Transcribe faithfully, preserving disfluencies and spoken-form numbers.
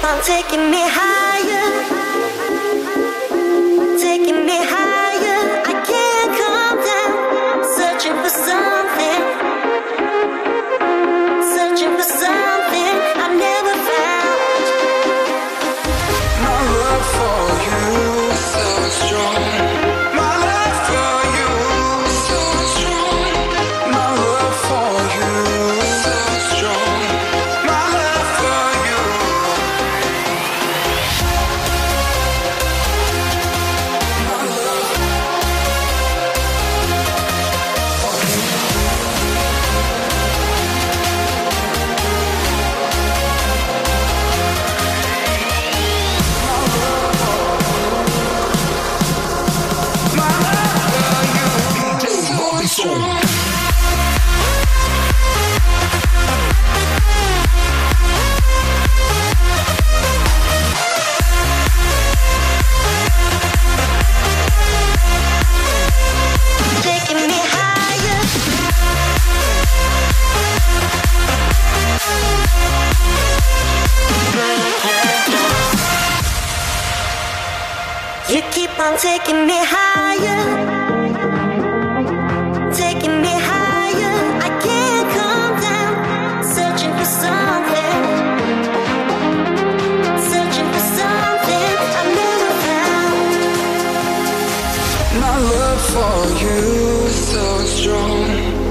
on taking me higher, taking me higher. I can't calm down, searching for something, searching for something I never found. My love for you is so strong. My love for you is so strong. My love for you is so strong. My love for you. My love for you. D J Robinson. Taking me higher. You keep on taking me higher, taking me higher. I can't calm down, searching for something, searching for something I never found. My love for you is so strong.